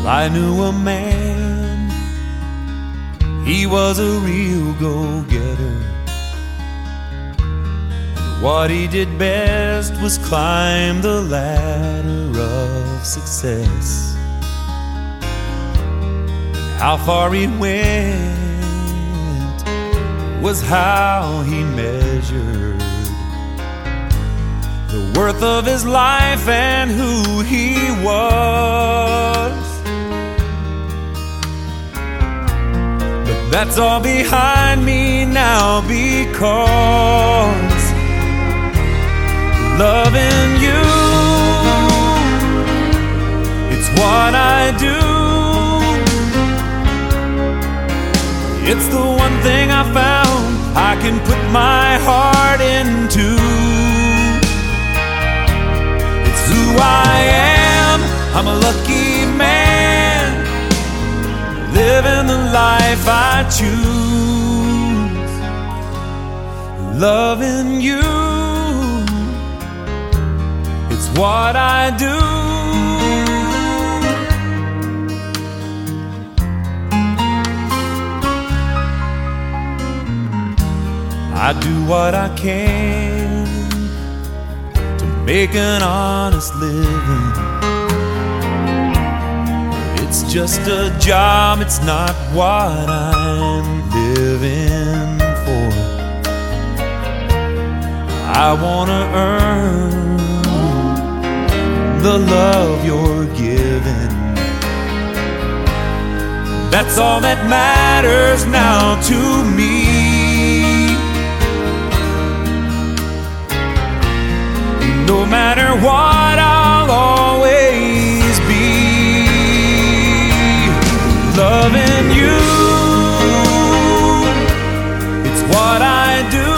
I knew a man, he was a real go-getter. What he did best was climb the ladder of success. And how far he went was how he measured the worth of his life and who he was. But that's all behind me now, because loving you, it's what I do. It's the one thing I found I can put my heart into. It's who I am. I'm a lucky man, living the life I choose. Loving you, it's what I do. I do what I can to make an honest living. It's just a job, it's not what I'm living for. I wanna earn the love you're giving. That's all that matters now to me. No matter what, I'll always be loving you. It's what I do.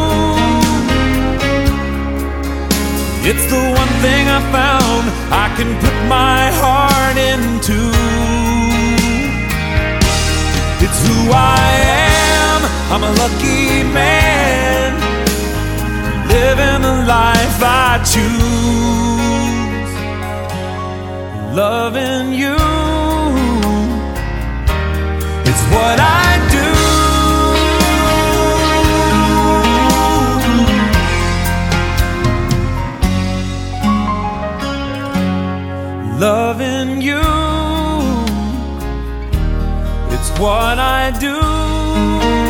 It's the one thing I found I can put my heart into. It's who I am. I'm a lucky man, living the life I choose. Loving you, it's what I do. Loving you, it's what I do.